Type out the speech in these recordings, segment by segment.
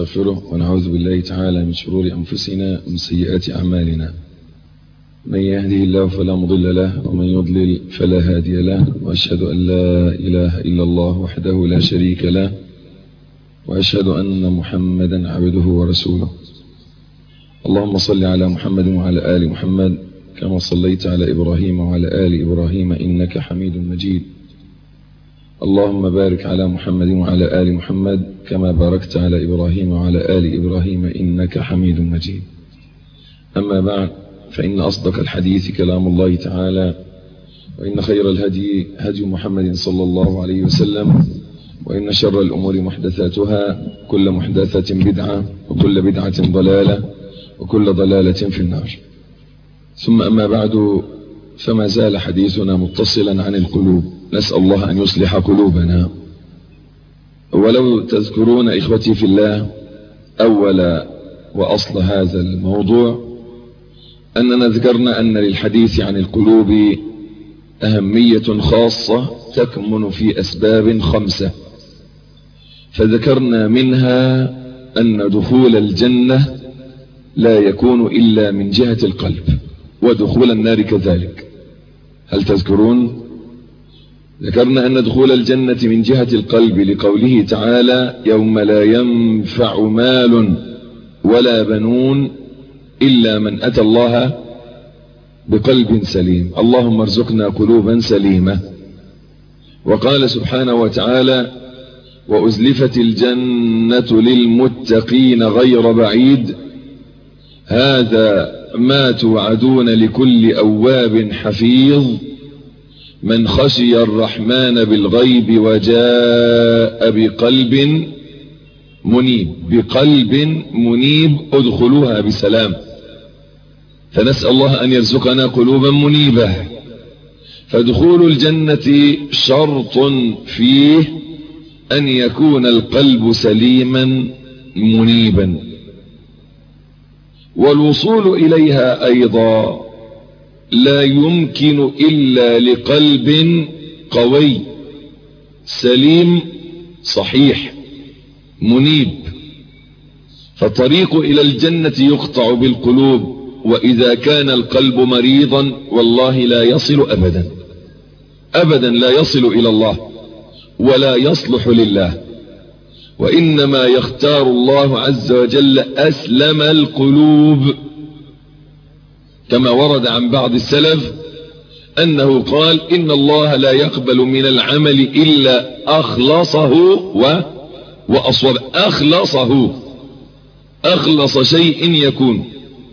نستغفره ونعوذ بالله تعالى من شرور أنفسنا ومن سيئات أعمالنا. من يهده الله فلا مضل له ومن يضلل فلا هادي له، وأشهد أن لا إله إلا الله وحده لا شريك له، وأشهد أن محمدا عبده ورسوله. اللهم صل على محمد وعلى آل محمد كما صليت على إبراهيم وعلى آل إبراهيم إنك حميد مجيد. اللهم بارك على محمد وعلى آل محمد كما باركت على إبراهيم وعلى آل إبراهيم إنك حميد مجيد. أما بعد، فإن أصدق الحديث كلام الله تعالى، وإن خير الهدي هدي محمد صلى الله عليه وسلم، وإن شر الأمور محدثاتها، كل محدثة بدعة، وكل بدعة ضلالة، وكل ضلالة في النار. ثم أما بعد، فما زال حديثنا متصلا عن القلوب. نسأل الله أن يصلح قلوبنا. ولو تذكرون إخوتي في الله، أول وأصل هذا الموضوع أننا ذكرنا أن للحديث عن القلوب أهمية خاصة تكمن في أسباب 5، فذكرنا منها أن دخول الجنة لا يكون إلا من جهة القلب، ودخول النار كذلك. هل تذكرون؟ ذكرنا أن دخول الجنة من جهة القلب لقوله تعالى: يوم لا ينفع مال ولا بنون إلا من أتى الله بقلب سليم. اللهم ارزقنا قلوبا سليمة. وقال سبحانه وتعالى: وأزلفت الجنة للمتقين غير بعيد هذا ما توعدون لكل أواب حفيظ من خشي الرحمن بالغيب وجاء بقلب منيب ادخلوها بسلام. فنسأل الله أن يرزقنا قلوبا منيبة. فدخول الجنة شرط فيه أن يكون القلب سليما منيبا، والوصول إليها أيضا لا يمكن إلا لقلب قوي سليم صحيح منيب. فالطريق إلى الجنة يقطع بالقلوب، وإذا كان القلب مريضا والله لا يصل أبدا لا يصل إلى الله ولا يصلح لله. وإنما يختار الله عز وجل أسلم القلوب، كما ورد عن بعض السلف أنه قال: إن الله لا يقبل من العمل إلا أخلصه وأصوب. أخلص شيء يكون.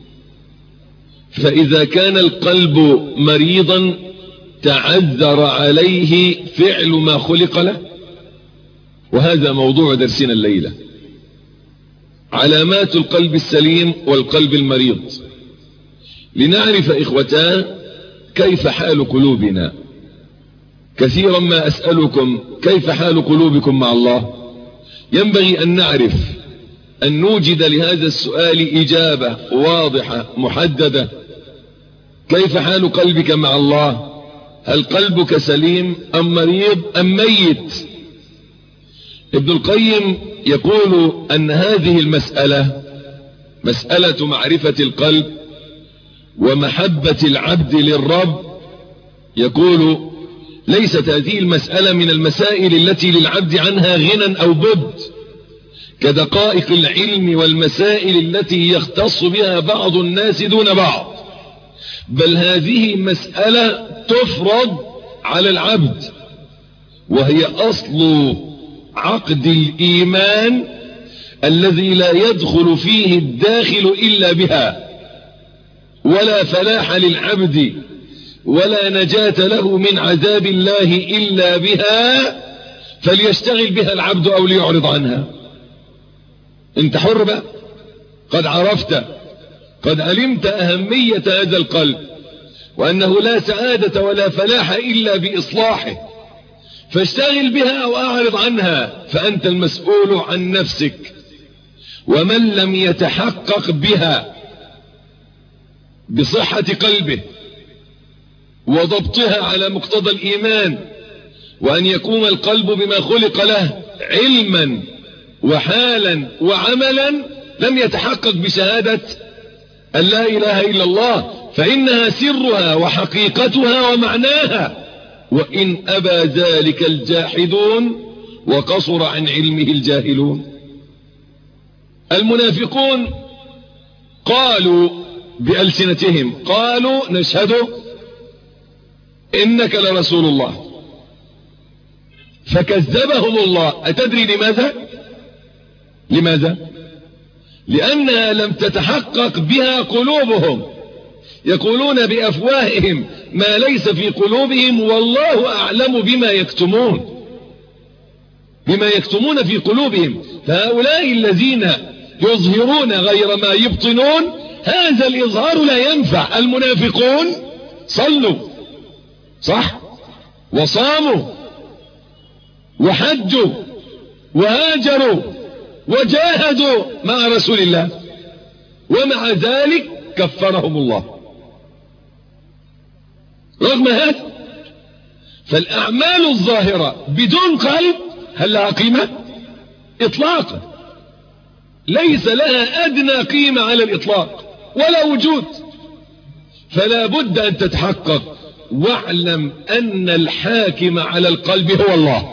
فإذا كان القلب مريضا تعذر عليه فعل ما خلق له. وهذا موضوع درسنا الليلة: علامات القلب السليم والقلب المريض. لنعرف إخوتان كيف حال قلوبنا. كثيرا ما أسألكم: كيف حال قلوبكم مع الله؟ ينبغي أن نعرف، أن نوجد لهذا السؤال إجابة واضحة محددة. كيف حال قلبك مع الله؟ هل قلبك سليم أم مريض أم ميت؟ ابن القيم يقول أن هذه المسألة، مسألة معرفة القلب ومحبة العبد للرب، يقول: ليست هذه المسألة من المسائل التي للعبد عنها غنى أو بد، كدقائق العلم والمسائل التي يختص بها بعض الناس دون بعض، بل هذه مسألة تفرض على العبد، وهي أصل عقد الإيمان الذي لا يدخل فيه الداخل إلا بها، ولا فلاح للعبد ولا نجاة له من عذاب الله إلا بها، فليشتغل بها العبد أو ليعرض عنها. انت حر بقى. قد عرفت، قد علمت أهمية هذا القلب، وأنه لا سعادة ولا فلاح إلا بإصلاحه، فاشتغل بها أو أعرض عنها، فأنت المسؤول عن نفسك. ومن لم يتحقق بها بصحة قلبه وضبطها على مقتضى الإيمان، وأن يقوم القلب بما خلق له علما وحالا وعملا لم يتحقق بشهادة أن لا إله إلا الله، فإنها سرها وحقيقتها ومعناها. وإن أبى ذلك الجاحدون وقصر عن علمه الجاهلون. المنافقون قالوا بألسنتهم، قالوا نشهد إنك لرسول الله، فكذبهم الله. أتدري لماذا؟ لأنها لم تتحقق بها قلوبهم. يقولون بأفواههم ما ليس في قلوبهم، والله أعلم بما يكتمون في قلوبهم. فهؤلاء الذين يظهرون غير ما يبطنون، هذا الإظهار لا ينفع. المنافقون صلوا صح وصاموا وحجوا وهاجروا وجاهدوا مع رسول الله، ومع ذلك كفرهم الله رغم هذا. فالأعمال الظاهرة بدون قلب هل لها قيمة؟ إطلاقا ليس لها أدنى قيمة على الإطلاق ولا وجود. فلا بد أن تتحقق. واعلم أن الحاكم على القلب هو الله.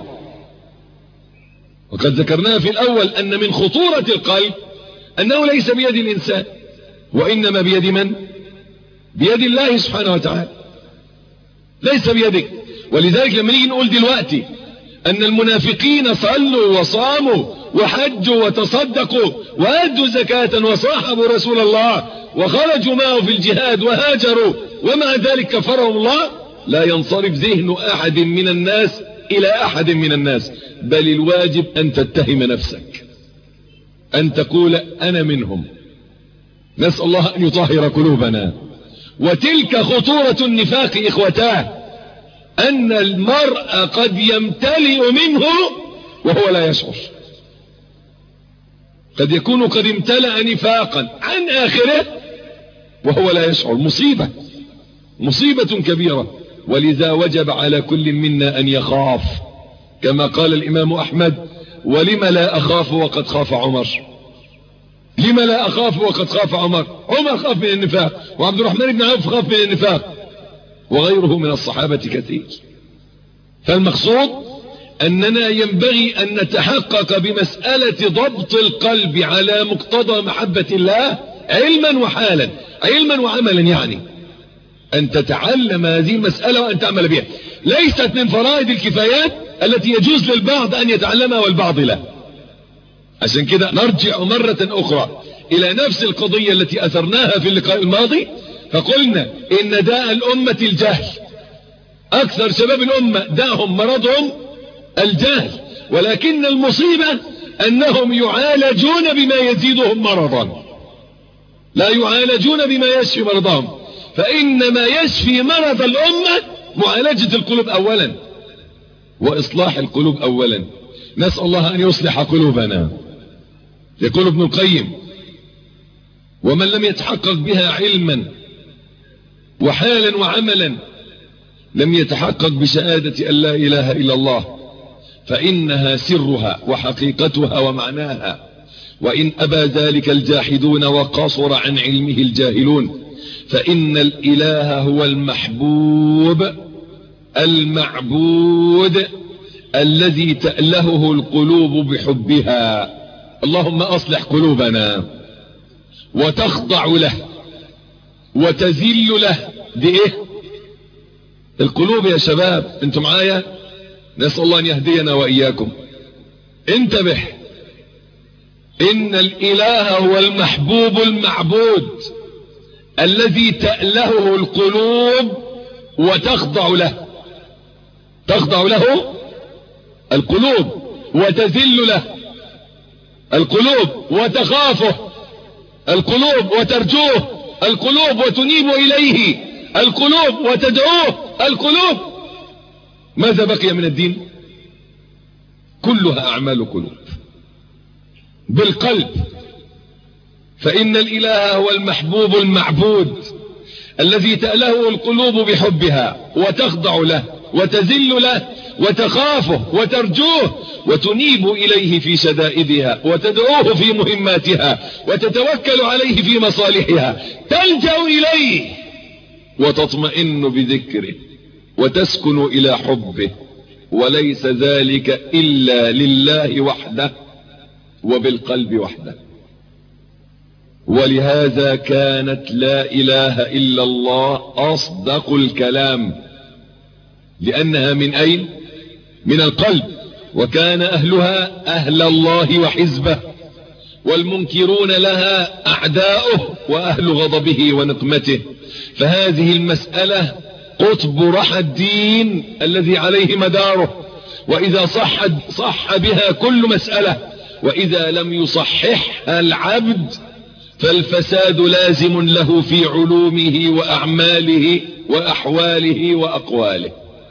وقد ذكرنا في الأول أن من خطورة القلب أنه ليس بيد الإنسان، وإنما بيد من؟ بيد الله سبحانه وتعالى، ليس بيدك. ولذلك لما نيجي نقول دلوقتي أن المنافقين صلوا وصاموا وحجوا وتصدقوا وأدوا زكاة وصاحبوا رسول الله وخرجوا معه في الجهاد وهاجروا ومع ذلك كفرهم الله، لا ينصرف ذهن أحد من الناس إلى أحد من الناس، بل الواجب أن تتهم نفسك، أن تقول أنا منهم. نسأل الله أن يطهر قلوبنا. وتلك خطورة النفاق إخوتاه، أن المرء قد يمتلئ منه وهو لا يشعر. قد يكون قد امتلأ نفاقا عن آخره وهو لا يشعر. مصيبة كبيرة. ولذا وجب على كل منا أن يخاف، كما قال الإمام أحمد: ولم لا أخاف وقد خاف عمر. لما لا أخاف وقد خاف عمر؟ عمر خاف من النفاق، وعبد الرحمن بن عوف خاف من النفاق، وغيره من الصحابة كثير. فالمقصود أننا ينبغي أن نتحقق بمسألة ضبط القلب على مقتضى محبة الله علما وحالا، علما وعملا، يعني أن تتعلم هذه المسألة وأن تعمل بها. ليست من فرائض الكفايات التي يجوز للبعض أن يتعلمها والبعض لا. عشان كده نرجع مرة أخرى إلى نفس القضية التي أثرناها في اللقاء الماضي، فقلنا إن داء الأمة الجهل. أكثر شباب الأمة داهم مرضهم الجهل، ولكن المصيبة أنهم يعالجون بما يزيدهم مرضا، لا يعالجون بما يشفي مرضهم. فإنما يشفي مرض الأمة معالجة القلوب أولا وإصلاح القلوب أولا. نسأل الله أن يصلح قلوبنا. يقول ابن القيم: ومن لم يتحقق بها علما وحالا وعملا لم يتحقق بشهادة أن لا إله إلا الله، فإنها سرها وحقيقتها ومعناها. وإن أبى ذلك الجاحدون وقصر عن علمه الجاهلون، فإن الإله هو المحبوب المعبود الذي تألهه القلوب بحبها. اللهم أصلح قلوبنا وتخضع له وتذل له. دي ايه؟ القلوب يا شباب، انتم معايا؟ نسأل الله ان يهدينا وإياكم. انتبه، إن الإله هو المحبوب المعبود الذي تألهه القلوب وتخضع له. تخضع له القلوب وتذل له القلوب، وتخافه القلوب وترجوه القلوب، وتنيب إليه القلوب وتدعوه القلوب. ماذا بقي من الدين؟ كلها أعمال قلوب بالقلب. فإن الإله هو المحبوب المعبود الذي تألهه القلوب بحبها وتخضع له وتذل له وتخافه وترجوه وتنيب إليه في شدائدها وتدعوه في مهماتها وتتوكل عليه في مصالحها، تلجأ إليه وتطمئن بذكره وتسكن إلى حبه، وليس ذلك إلا لله وحده وبالقلب وحده. ولهذا كانت لا إله إلا الله أصدق الكلام، لأنها من أين؟ من القلب. وكان أهلها أهل الله وحزبه، والمنكرون لها أعداؤه وأهل غضبه ونقمته. فهذه المسألة قطب رحى الدين الذي عليه مداره، وإذا صح بها كل مسألة، وإذا لم يصححها العبد فالفساد لازم له في علومه وأعماله وأحواله وأقواله.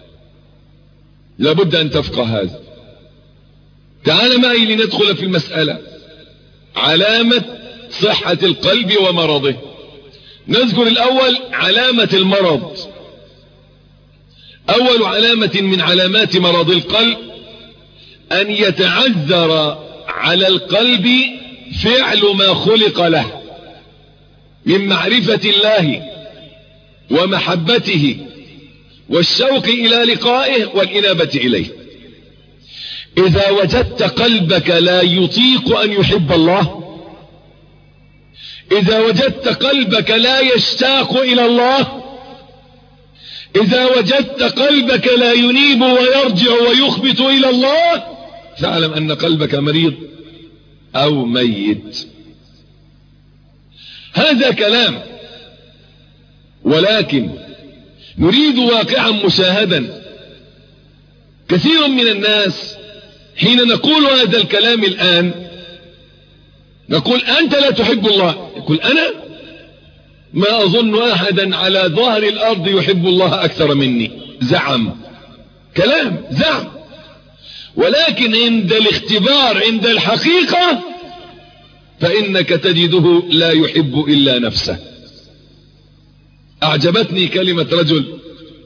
لابد أن تفقه هذا. تعال معي لندخل في المسألة. علامة صحة القلب ومرضه. نذكر الأول علامة المرض. أول علامة من علامات مرض القلب أن يتعذر على القلب فعل ما خلق له من معرفة الله ومحبته والشوق إلى لقائه والإنابة إليه. إذا وجدت قلبك لا يطيق أن يحب الله، إذا وجدت قلبك لا يشتاق إلى الله، إذا وجدت قلبك لا ينيب ويرجع ويخبت إلى الله، فاعلم أن قلبك مريض أو ميت. هذا كلام، ولكن نريد واقعا مشاهدا. كثير من الناس حين نقول هذا الكلام الآن نقول أنت لا تحب الله، يقول أنا ما أظن أحدا على ظهر الأرض يحب الله أكثر مني. زعم، كلام زعم. ولكن عند الاختبار، عند الحقيقة، فإنك تجده لا يحب إلا نفسه. أعجبتني كلمة رجل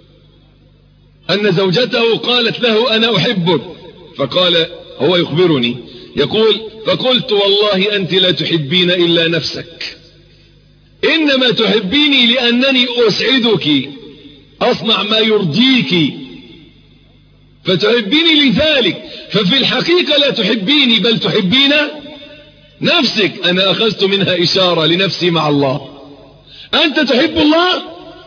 أن زوجته قالت له أنا أحبك، فقال هو يخبرني يقول فقلت والله أنت لا تحبين إلا نفسك، إنما تحبيني لأنني أسعدك، أصنع ما يرضيك فتحبيني لذلك، ففي الحقيقة لا تحبيني بل تحبين نفسك. أنا أخذت منها إشارة لنفسي مع الله. أنت تحب الله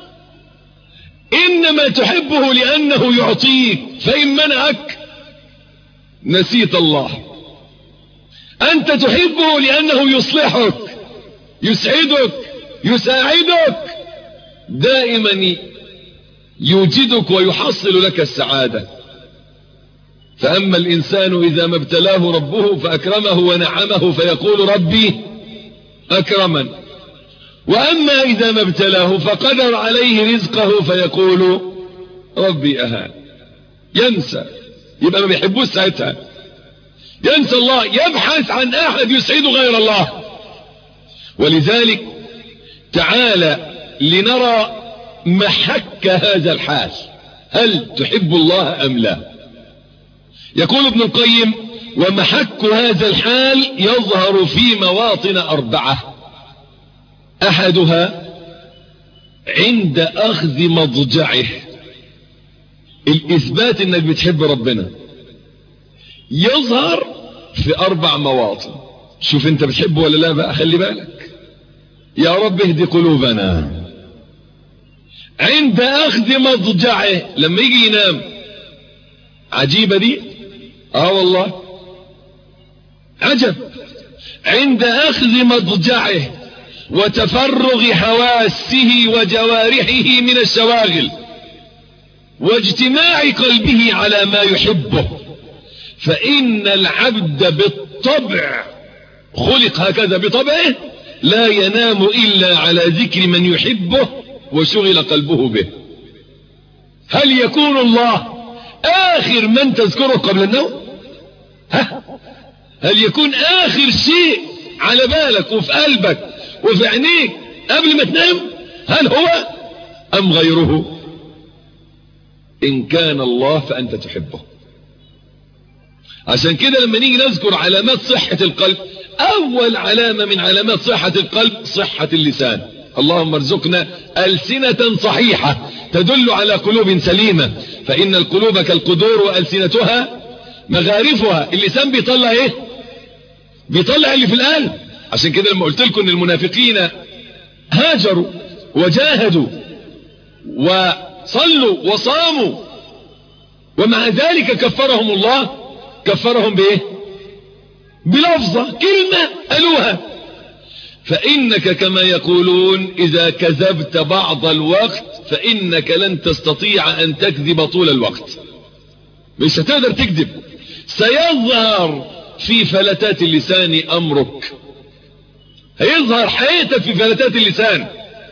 إنما تحبه لأنه يعطيك، فإن منعك نسيت الله. أنت تحبه لأنه يصلحك، يسعدك، يساعدك، دائما يوجدك ويحصل لك السعادة. فأما الإنسان إذا ما ابتلاه ربه فأكرمه ونعمه فيقول ربي أكرمن، وأما إذا ما ابتلاه فقدر عليه رزقه فيقول ربي أهان. ينسى، يبقى ما بيحبوش ساعتها، ينسى الله، يبحث عن أحد يسعده غير الله. ولذلك تعالى لنرى محك هذا الحال، هل تحب الله أم لا؟ يقول ابن القيم ومحك هذا الحال يظهر في مواطن 4. أحدها عند أخذ مضجعه، الإثبات أنك بتحب ربنا يظهر في 4 مواطن. شوف أنت بتحبه ولا لا بقى، خلي بالك. يا رب اهدي قلوبنا. عند أخذ مضجعه، لما يجي ينام، عجيبة دي، والله عجب. عند أخذ مضجعه وتفرغ حواسه وجوارحه من الشواغل واجتماع قلبه على ما يحبه، فإن العبد بالطبع خلق هكذا بطبعه، لا ينام إلا على ذكر من يحبه وشغل قلبه به. هل يكون الله آخر من تذكره قبل النوم؟ هل يكون آخر شيء على بالك وفي قلبك وفي عينيك قبل ما تنام؟ هل هو أم غيره؟ إن كان الله فأنت تحبه. عشان كده لما نيجي نذكر علامات صحة القلب، أول علامة من علامات صحة القلب صحة اللسان. اللهم ارزقنا ألسنة صحيحة تدل على قلوب سليمة، فإن القلوب كالقدور وألسنتها مغارفها. اللسان بيطلع ايه؟ بيطلع اللي في القلب. عشان كده لما قلت لكم ان المنافقين هاجروا وجاهدوا وصلوا وصاموا ومع ذلك كفرهم الله، كفرهم بايه؟ بلفظة، كلمة قالوها. فإنك كما يقولون إذا كذبت بعض الوقت فإنك لن تستطيع أن تكذب طول الوقت. مش هتقدر تكذب. سيظهر في فلتات اللسان أمرك، هيظهر حياتك في فلتات اللسان.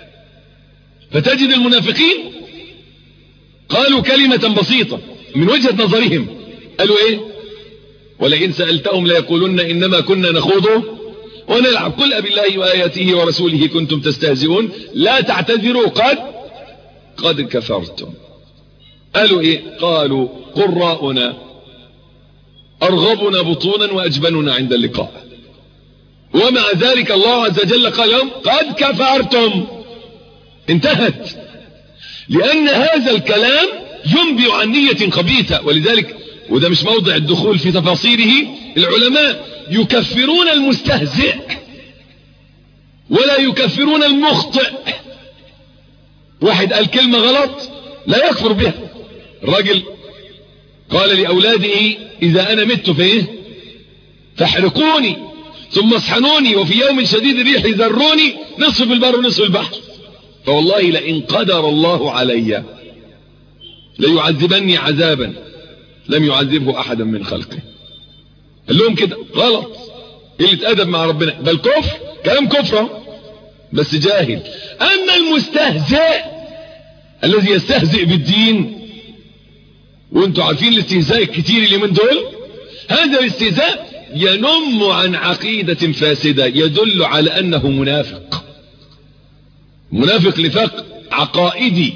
فتجد المنافقين قالوا كلمة بسيطة من وجهة نظرهم، قالوا ايه؟ ولئن سألتهم ليقولن إنما كنا نخوض ونلعب. قل أبالله وآياته ورسوله كنتم تستهزئون لا تعتذروا قد كفرتم. قالوا ايه؟ قالوا قراؤنا أرغبنا بطونا وأجبننا عند اللقاء. ومع ذلك الله عز وجل قال لهم قد كفرتم. انتهت. لأن هذا الكلام ينبئ عن نية خبيثة. ولذلك وده مش موضع الدخول في تفاصيله، العلماء يكفرون المستهزئ ولا يكفرون المخطئ. واحد قال كلمة غلط لا يكفر بها. الراجل قال لأولاده إذا أنا مت فإيه فاحرقوني ثم اصحنوني وفي يوم شديد الريح ذروني نصف في البر ونصف في البحر، فوالله لئن قدر الله علي ليعذبني عذابا لم يعذبه أحدا من خلقه. قال لهم كده غلط، قلة أدب مع ربنا، بل كفر، كلام كفر بس جاهل. أما المستهزئ الذي يستهزئ بالدين، وانتوا عارفين الاستهزاء الكتير اللي من دول، هذا الاستهزاء ينم عن عقيدة فاسدة يدل على أنه منافق. منافق نفاق عقائدي،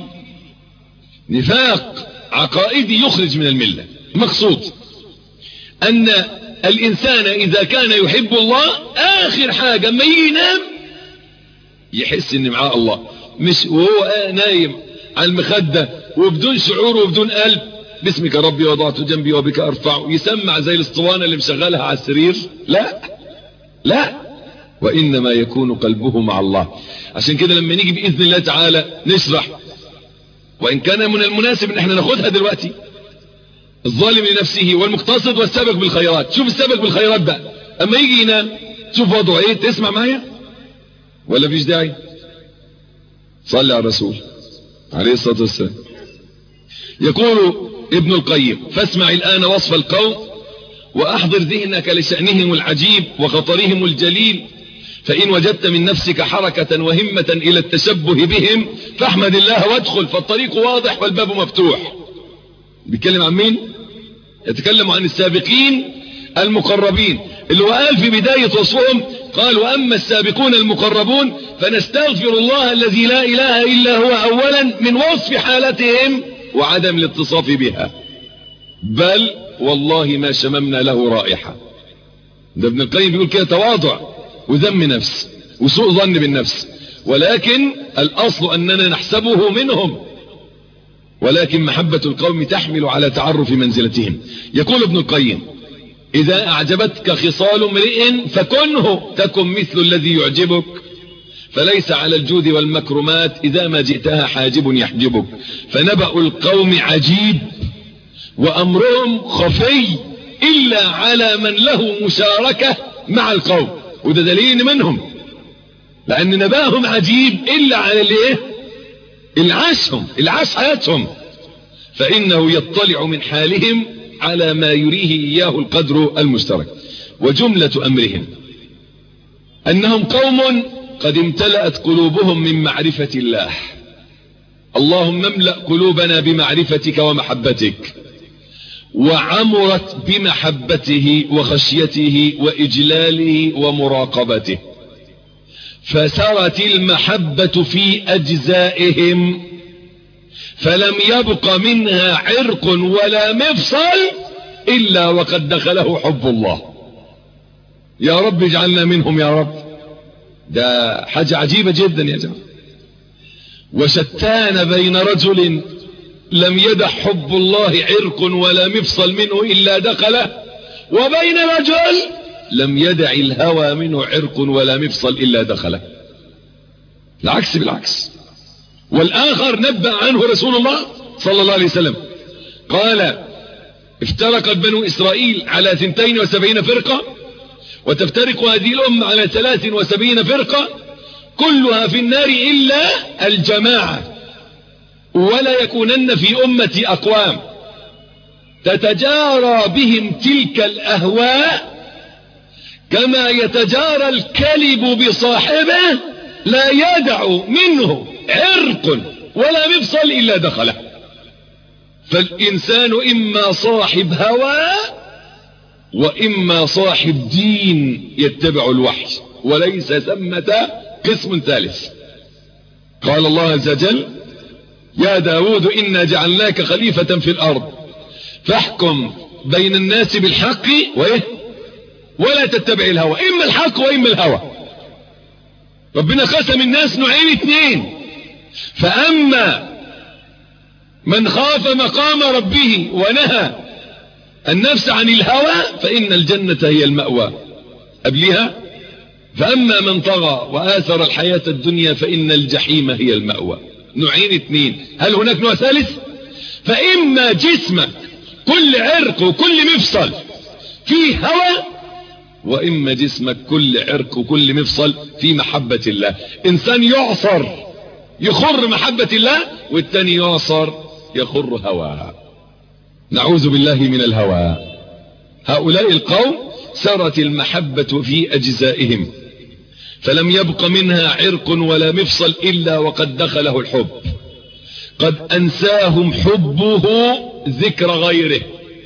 نفاق عقائدي يخرج من الملة. مقصود أن الإنسان إذا كان يحب الله آخر حاجة ما ينام يحس إن معاه الله، مش وهو نايم على المخدة وبدون شعور وبدون قلب باسمك ربي وضعت جنبي وبك أرفع، يسمع زي الاسطوانة اللي مشغلها على السرير. لا، وإنما يكون قلبه مع الله. عشان كده لما نيجي بإذن الله تعالى نشرح، وإن كان من المناسب ان احنا ناخدها دلوقتي، الظالم لنفسه والمقتصد والسابق بالخيرات. شوف السابق بالخيرات بقى اما يجي ينام شوف وضعه ايه. تسمع معايا ولا فيش داعي؟ صلي على الرسول عليه الصلاة والسلام. يقول ابن القيم فاسمع الآن وصف القوم وأحضر ذهنك لشأنهم العجيب وخطرهم الجليل، فإن وجدت من نفسك حركة وهمة إلى التشبه بهم فاحمد الله وادخل، فالطريق واضح والباب مفتوح. بيتكلم عن مين؟ يتكلم عن السابقين المقربين، اللي هو قال في بداية وصفهم قال وأما السابقون المقربون فنستغفر الله الذي لا إله إلا هو أولا من وصف حالتهم وعدم الاتصاف بها، بل والله ما شممنا له رائحة. ده ابن القيم بيقول كده تواضع وذم نفس وسوء ظن بالنفس، ولكن الأصل أننا نحسبه منهم، ولكن محبة القوم تحمل على تعرف منزلتهم. يقول ابن القيم إذا أعجبتك خصال امرئ فكنه تكن مثل الذي يعجبك، فليس على الجود والمكرمات إذا ما جئتها حاجب يحجبك، فنبأ القوم عجيب وأمرهم خفي إلا على من له مشاركة مع القوم. وده دليل منهم، لأن نبأهم عجيب إلا على الايه العاش حياتهم، فإنه يطلع من حالهم على ما يريه إياه القدر المشترك. وجملة أمرهم أنهم قوم قد امتلأت قلوبهم من معرفة الله. اللهم املأ قلوبنا بمعرفتك ومحبتك، وعمرت بمحبته وخشيته وإجلاله ومراقبته، فسرت المحبة في أجزائهم فلم يبق منها عرق ولا مفصل إلا وقد دخله حب الله. يا رب اجعلنا منهم يا رب. ده حاجة عجيبة جدا يا جماعة. وشتان بين رجل لم يدع حب الله عرق ولا مفصل منه إلا دخله، وبين رجل لم يدع الهوى منه عرق ولا مفصل إلا دخله. العكس بالعكس. والآخر نبأ عنه رسول الله صلى الله عليه وسلم قال: افترقت بنو إسرائيل على 72 فرقة، وتفترق هذه الأمة على 73 فرقة، كلها في النار إلا الجماعة. ولا يكونن في أمتي أقوام تتجارى بهم تلك الأهواء كما يتجارى الكلب بصاحبه، لا يدع منه عرق ولا مفصل إلا دخله. فالإنسان إما صاحب هوى وإما صاحب دين يتبع الوحي، وليس ثمة قسم ثالث. قال الله عز وجل: يا داود إنا جعلناك خليفة في الأرض فاحكم بين الناس بالحق ولا تتبع الهوى. إما الحق وإما الهوى. ربنا قسم الناس نوعين اثنين: فأما من خاف مقام ربه ونهى النفس عن الهوى فإن الجنة هي المأوى. قبلها: فأما من طغى وآثر الحياة الدنيا فإن الجحيم هي المأوى. نوعين اثنين. هل هناك نوع ثالث؟ فإما جسمك كل عرق وكل مفصل فيه هوى، وإما جسمك كل عرق وكل مفصل في محبة الله. إنسان يعصر يخر محبة الله، والتاني يعصر يخر هوى. نعوذ بالله من الهوى. هؤلاء القوم سرت المحبة في أجزائهم، فلم يبق منها عرق ولا مفصل إلا وقد دخله الحب. قد أنساهم حبه ذكر غيره،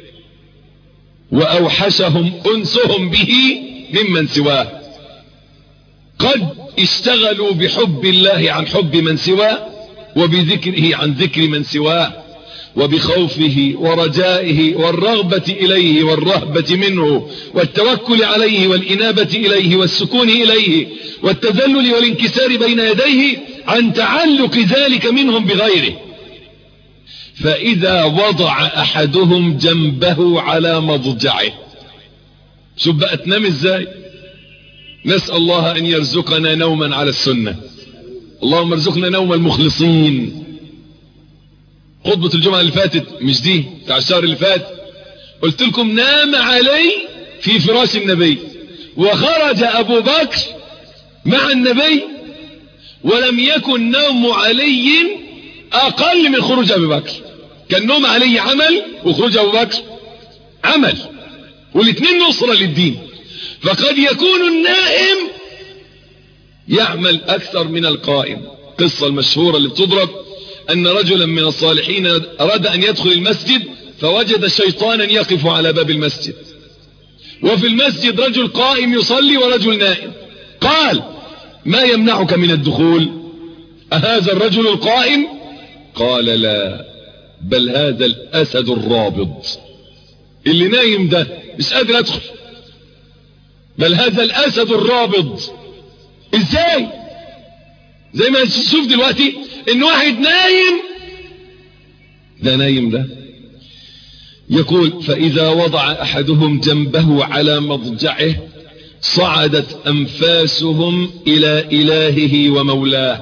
وأوحشهم أنسهم به ممن سواه. قد اشتغلوا بحب الله عن حب من سواه، وبذكره عن ذكر من سواه، وبخوفه ورجائه والرغبة إليه والرهبة منه والتوكل عليه والإنابة إليه والسكون إليه والتذلل والانكسار بين يديه عن تعلق ذلك منهم بغيره. فإذا وضع أحدهم جنبه على مضجعه، شوف بقى تنام ازاي. نسأل الله أن يرزقنا نوما على السنة. اللهم ارزقنا نوم المخلصين. خطبة الجمعة اللي فاتت، مش دي، بتاع الشهر اللي فات، قلت لكم نام علي في فراش النبي، وخرج أبو بكر مع النبي، ولم يكن نوم علي أقل من خروج أبو بكر. كان نوم علي عمل وخروج أبو بكر عمل، والاثنين نصرة للدين. فقد يكون النائم يعمل أكثر من القائم. قصة المشهورة اللي بتضرب أن رجلا من الصالحين أراد أن يدخل المسجد، فوجد شيطانا يقف على باب المسجد، وفي المسجد رجل قائم يصلي ورجل نائم. قال: ما يمنعك من الدخول؟ أهذا الرجل القائم؟ قال: لا، بل هذا الأسد الرابض اللي نايم ده مش قادر أدخل. بل هذا الأسد الرابض. إزاي؟ زي ما تشوف دلوقتي إن واحد نايم، ده نايم ده. يقول: فإذا وضع أحدهم جنبه على مضجعه صعدت أنفاسهم إلى إلهه ومولاه،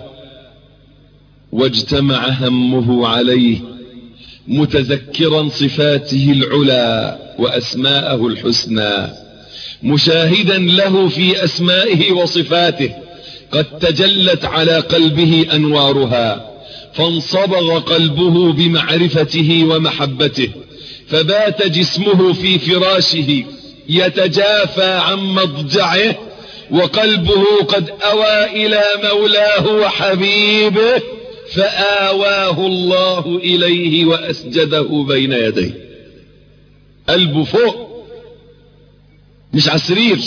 واجتمع همه عليه، متذكرا صفاته العلى وأسماءه الحسنى، مشاهدا له في أسمائه وصفاته قد تجلت على قلبه أنوارها، فانصبغ قلبه بمعرفته ومحبته، فبات جسمه في فراشه يتجافى عن مضجعه، وقلبه قد أوى إلى مولاه وحبيبه، فآواه الله إليه وأسجده بين يديه. قلبه فوق مش على السرير.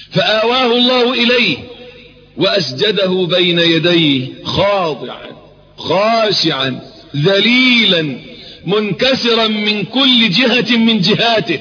فآواه الله إليه وأسجده بين يديه خاضعا خاشعا ذليلا منكسرا من كل جهة من جهاته.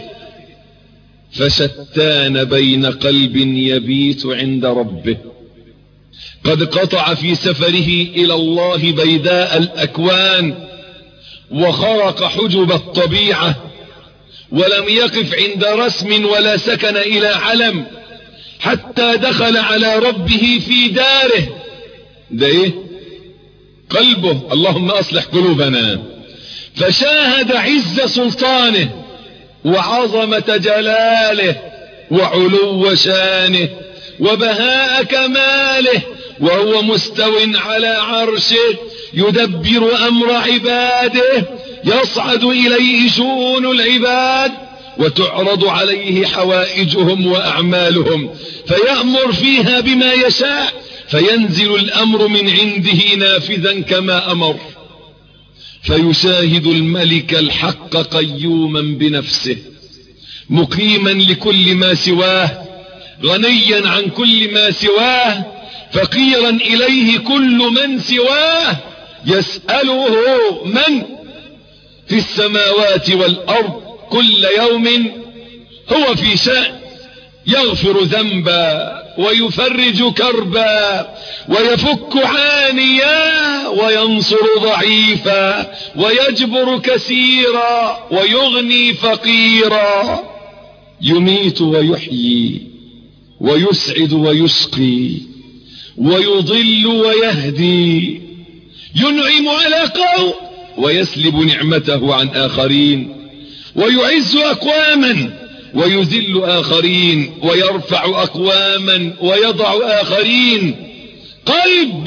فشتان بين قلب يبيت عند ربه قد قطع في سفره إلى الله بيداء الأكوان وخرق حجب الطبيعة ولم يقف عند رسم ولا سكن إلى علم حتى دخل على ربه في داره. ده ايه؟ قلبه. اللهم أصلح قلوبنا. فشاهد عز سلطانه وعظمة جلاله وعلو شانه وبهاء كماله وهو مستو على عرشه يدبر أمر عباده يصعد إليه شؤون العباد وتعرض عليه حوائجهم وأعمالهم فيأمر فيها بما يشاء فينزل الأمر من عنده نافذا كما أمر. فيشاهد الملك الحق قيوما بنفسه مقيما لكل ما سواه غنيا عن كل ما سواه فقيرا إليه كل من سواه يسأله من في السماوات والأرض كل يوم هو في شأن يغفر ذنبا ويفرج كربا ويفك عانيا وينصر ضعيفا ويجبر كثيرا ويغني فقيرا يميت ويحيي ويسعد ويشقي ويضل ويهدي ينعم على قوم ويسلب نعمته عن آخرين ويعز أقواما ويذل آخرين ويرفع أقواما ويضع آخرين. قلب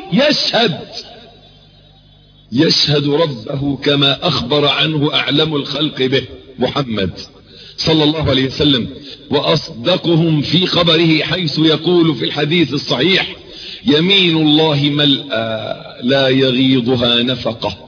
يشهد ربه كما أخبر عنه أعلم الخلق به محمد صلى الله عليه وسلم وأصدقهم في خبره حيث يقول في الحديث الصحيح يمين الله ملأى لا يغيضها نفقة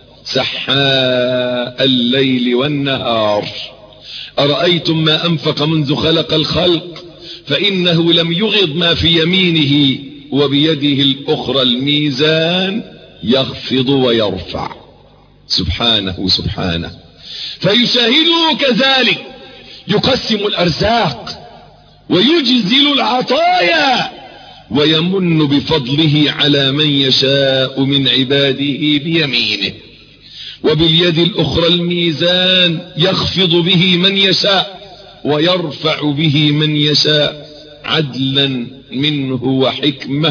سحاء الليل والنهار أرأيتم ما أنفق منذ خلق الخلق فإنه لم يغض ما في يمينه وبيده الأخرى الميزان يخفض ويرفع سبحانه سبحانه. فيشاهده كذلك يقسم الأرزاق ويجزل العطايا ويمن بفضله على من يشاء من عباده بيمينه وباليد الأخرى الميزان يخفض به من يشاء ويرفع به من يشاء عدلا منه وحكمة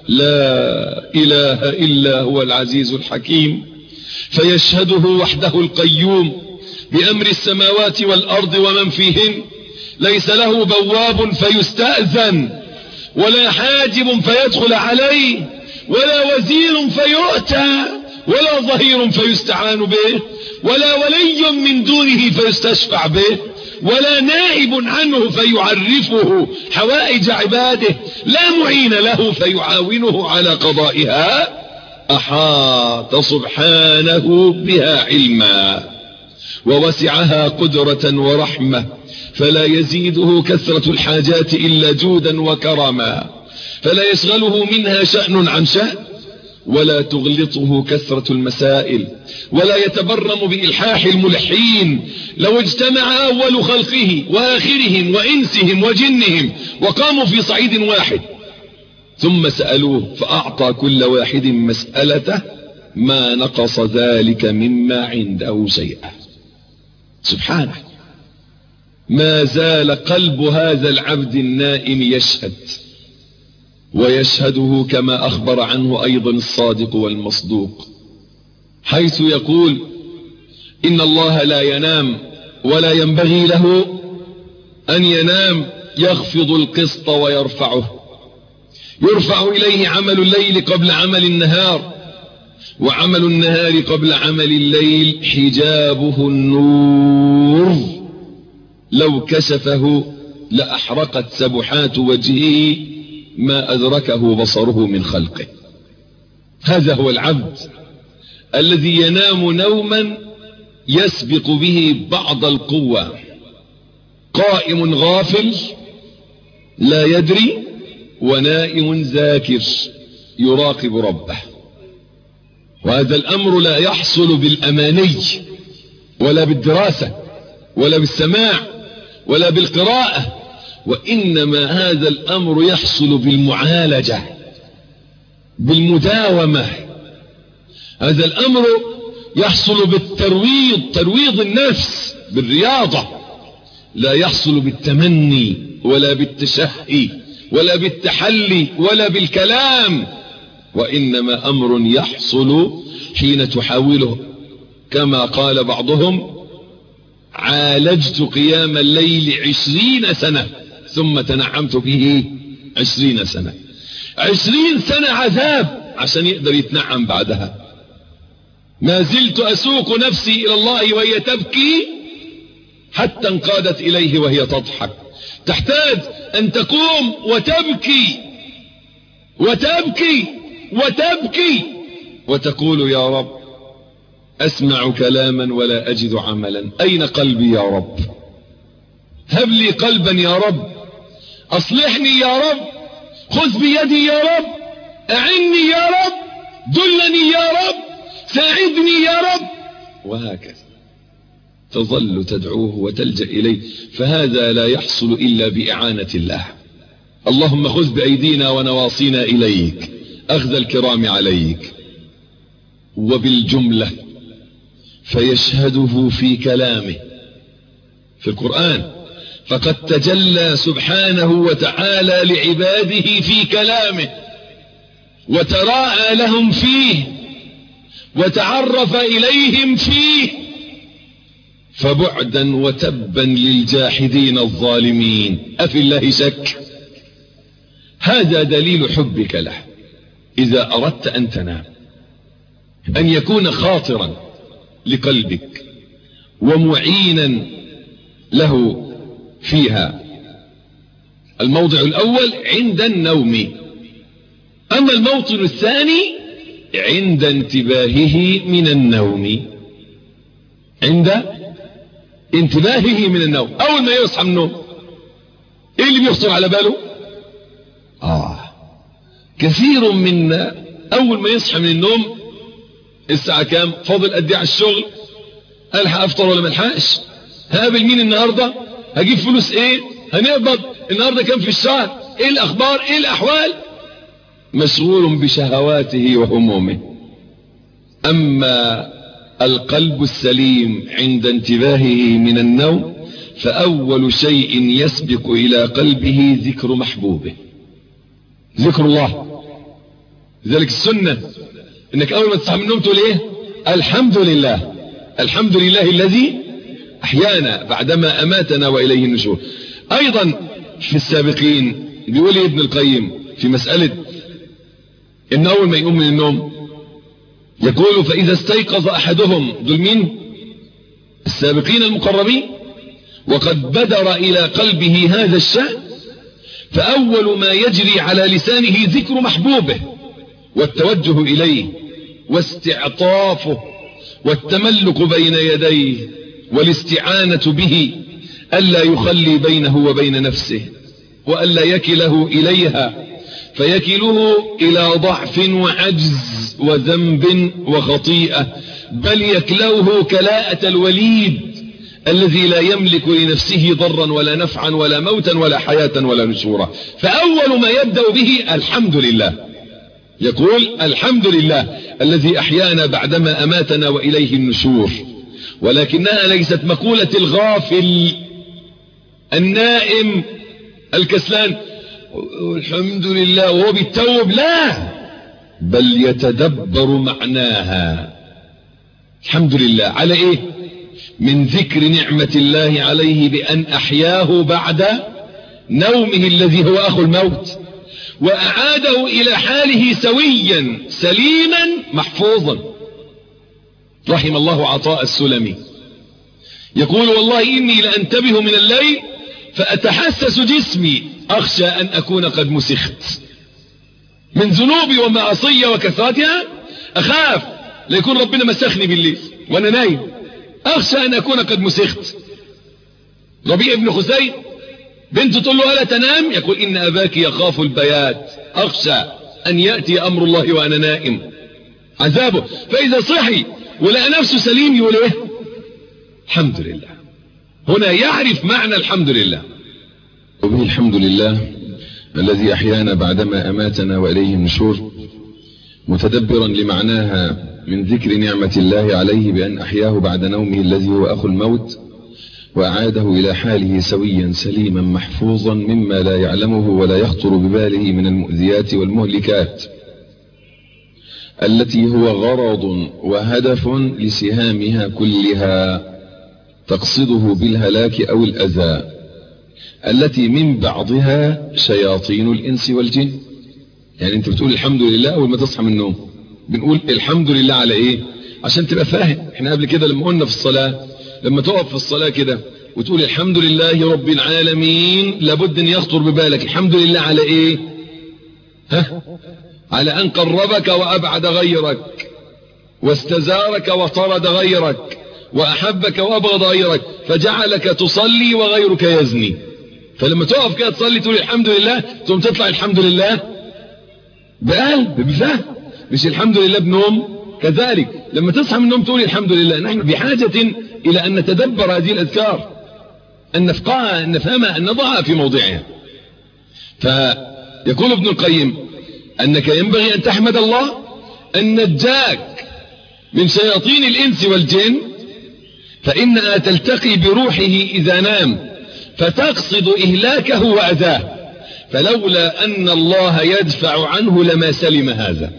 لا إله إلا هو العزيز الحكيم. فيشهده وحده القيوم بأمر السماوات والأرض ومن فيهن ليس له بواب فيستأذن ولا حاجب فيدخل عليه ولا وزير فيؤتى ولا ظهير فيستعان به ولا ولي من دونه فيستشفع به ولا نائب عنه فيعرفه حوائج عباده لا معين له فيعاونه على قضائها. أحاط سبحانه بها علما ووسعها قدرة ورحمة فلا يزيده كثرة الحاجات إلا جودا وكرما فلا يشغله منها شأن عن شأن ولا تغلطه كثرة المسائل ولا يتبرم بإلحاح الملحين. لو اجتمع أول خلقه وآخرهم وإنسهم وجنهم وقاموا في صعيد واحد ثم سألوه فأعطى كل واحد مسألته ما نقص ذلك مما عنده شيئا سبحانه. ما زال قلب هذا العبد النائم يشهد ويشهده كما أخبر عنه أيضا الصادق والمصدوق حيث يقول إن الله لا ينام ولا ينبغي له أن ينام يخفض القسط ويرفعه يرفع إليه عمل الليل قبل عمل النهار وعمل النهار قبل عمل الليل حجابه النور لو كشفه لأحرقت سبحات وجهه ما أدركه بصره من خلقه. هذا هو العبد الذي ينام نوما يسبق به بعض القوة قائم غافل لا يدري ونائم ذاكر يراقب ربه وهذا الأمر لا يحصل بالأماني ولا بالدراسة ولا بالسماع ولا بالقراءة، وإنما هذا الأمر يحصل بالمعالجة، بالمداومة. هذا الأمر يحصل بالترويض، ترويض النفس بالرياضة، لا يحصل بالتمني ولا بالتشهي ولا بالتحلي ولا بالكلام، وإنما أمر يحصل حين تحاوله. كما قال بعضهم: عالجت قيام الليل 20 سنة ثم تنعمت به 20 سنة. 20 سنة عذاب عشان يقدر يتنعم بعدها. ما زلت أسوق نفسي إلى الله وهي تبكي حتى انقادت إليه وهي تضحك. تحتاج أن تقوم وتبكي وتبكي وتبكي وتقول: يا رب، أسمع كلاما ولا أجد عملا، أين قلبي يا رب؟ هب لي قلبا يا رب، أصلحني يا رب، خذ بيدي يا رب، أعني يا رب، دلني يا رب، ساعدني يا رب. وهكذا تظل تدعوه وتلجأ إليه، فهذا لا يحصل إلا بإعانة الله. اللهم خذ بأيدينا ونواصينا إليك أخذ الكرام عليك. وبالجملة فيشهده في كلامه في القرآن، فقد تجلى سبحانه وتعالى لعباده في كلامه، وتراءى لهم فيه، وتعرف إليهم فيه. فبعدا وتبا للجاحدين الظالمين. أفي الله شك؟ هذا دليل حبك له. إذا أردت أن تنام أن يكون خاطرا لقلبك ومعينا له فيها. الموضع الأول عند النوم، أما الموطن الثاني عند انتباهه من النوم. عند انتباهه من النوم، أول ما يصحى من النوم إيه اللي بيخطر على باله؟ كثير منا أول ما يصحى من النوم الساعة كام؟ فاضل قد ايه على الشغل؟ ألحق أفطر ولا ملحقش؟ هقابل مين النهاردة؟ هجيب فلوس ايه؟ هنقبض النهاردة كام في الشهر؟ ايه الأخبار؟ ايه الأحوال؟ مشغول بشهواته وهمومه. أما القلب السليم عند انتباهه من النوم فأول شيء يسبق إلى قلبه ذكر محبوبه، ذكر الله. لذلك السنة انك اول ما تصحى من النوم تقول ايه؟ الحمد لله، الحمد لله الذي احيانا بعدما اماتنا واليه النشور. ايضا في السابقين بيقول ابن القيم في مسألة ان اول ما يقوم من النوم يقول: فاذا استيقظ احدهم، دول مين؟ السابقين المقربين، وقد بدر الى قلبه هذا الشأن، فاول ما يجري على لسانه ذكر محبوبه والتوجه إليه واستعطافه والتملك بين يديه والاستعانة به، ألا يخلي بينه وبين نفسه وألا يكله إليها فيكله إلى ضعف وعجز وذنب وخطيئة، بل يكلوه كلاءة الوليد الذي لا يملك لنفسه ضرا ولا نفعا ولا موتا ولا حياة ولا نشورا. فأول ما يبدأ به الحمد لله، يقول: الحمد لله الذي أحيانا بعدما أماتنا وإليه النشور. ولكنها ليست مقولة الغافل النائم الكسلان الحمد لله وهو بيتوب، لا، بل يتدبر معناها. الحمد لله على ايه؟ من ذكر نعمة الله عليه بأن أحياه بعد نومه الذي هو أخو الموت، وأعاده إلى حاله سويا سليما محفوظا. رحم الله عطاء السلمي يقول: والله إني لأنتبه من الليل فأتحسس جسمي أخشى أن أكون قد مسخت من ذنوبي ومعصية وكثرتها، أخاف ليكون ربنا مسخني بالليل وأنا نايم، أخشى أن أكون قد مسخت. ربيع بن خثيم بنته تقول له: ألا تنام؟ يقول: إن أباك يخاف البيات، أخشى أن يأتي أمر الله وأنا نائم عذابه. فإذا صحي ولقى نفسه سليم يقول ايه؟ الحمد لله. هنا يعرف معنى الحمد لله. وبه الحمد لله الذي أحيانا بعدما أماتنا وإليه النشور، متدبرا لمعناها من ذكر نعمة الله عليه بأن أحياه بعد نومه الذي هو أخو الموت، وأعاده إلى حاله سويا سليما محفوظا مما لا يعلمه ولا يخطر بباله من المؤذيات والمهلكات التي هو غرض وهدف لسهامها كلها تقصده بالهلاك أو الأذى، التي من بعضها شياطين الإنس والجن. يعني انت بتقول الحمد لله أول ما تصحى من النوم. بنقول الحمد لله على ايه؟ عشان تبقى فاهم. احنا قبل كده لما قلنا في الصلاة، لما تقف في الصلاة كده وتقول الحمد لله رب العالمين، لابد ان يخطر ببالك الحمد لله على ايه؟ على ان قربك وابعد غيرك، واستزارك وطرد غيرك، واحبك وابغض غيرك، فجعلك تصلي وغيرك يزني. فلما تقف كده تصلي تقول الحمد لله، ثم تطلع الحمد لله بقلب بفهم، مش الحمد لله بنوم. كذلك لما تصحى من النوم تقول الحمد لله. نحن بحاجة إلى أن نتدبر هذه الأذكار، أن نفقهها، أن نفهمها، أن نضعها في موضعها. فيقول ابن القيم أنك ينبغي أن تحمد الله أن نجاك من شياطين الإنس والجن، فإنها تلتقي بروحه إذا نام فتقصد إهلاكه وأذاه، فلولا أن الله يدفع عنه لما سلم هذا.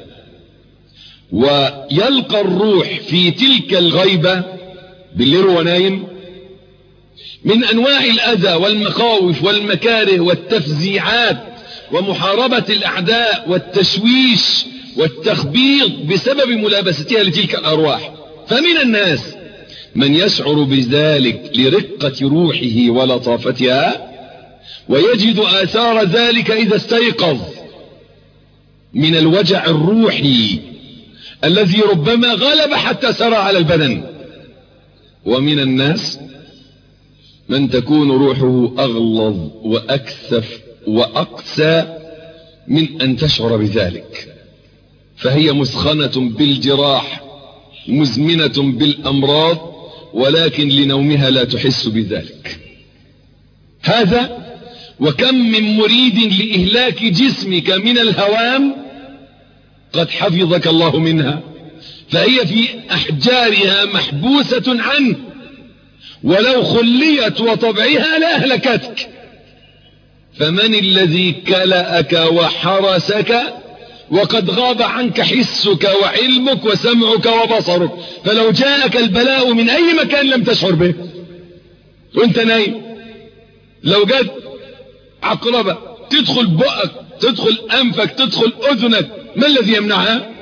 ويلقى الروح في تلك الغيبة بالليل ونايم من أنواع الأذى والمخاوف والمكاره والتفزيعات ومحاربة الأعداء والتشويش والتخبيط بسبب ملابستها لتلك الأرواح. فمن الناس من يشعر بذلك لرقة روحه ولطافتها، ويجد آثار ذلك إذا استيقظ من الوجع الروحي الذي ربما غلب حتى سرى على البدن. ومن الناس من تكون روحه أغلظ وأكثف وأقسى من أن تشعر بذلك، فهي مثخنة بالجراح مزمنة بالأمراض، ولكن لنومها لا تحس بذلك. هذا وكم من مريد لإهلاك جسمك من الهوام قد حفظك الله منها، فهي في أحجارها محبوسة عنه، ولو خليت وطبعها لأهلكتك. فمن الذي كلأك وحرسك وقد غاب عنك حسك وعلمك وسمعك وبصرك؟ فلو جاءك البلاء من أي مكان لم تشعر به وانت نايم، لو جت عقربة تدخل بؤك، تدخل أنفك، تدخل أذنك، ما الذي يمنعها؟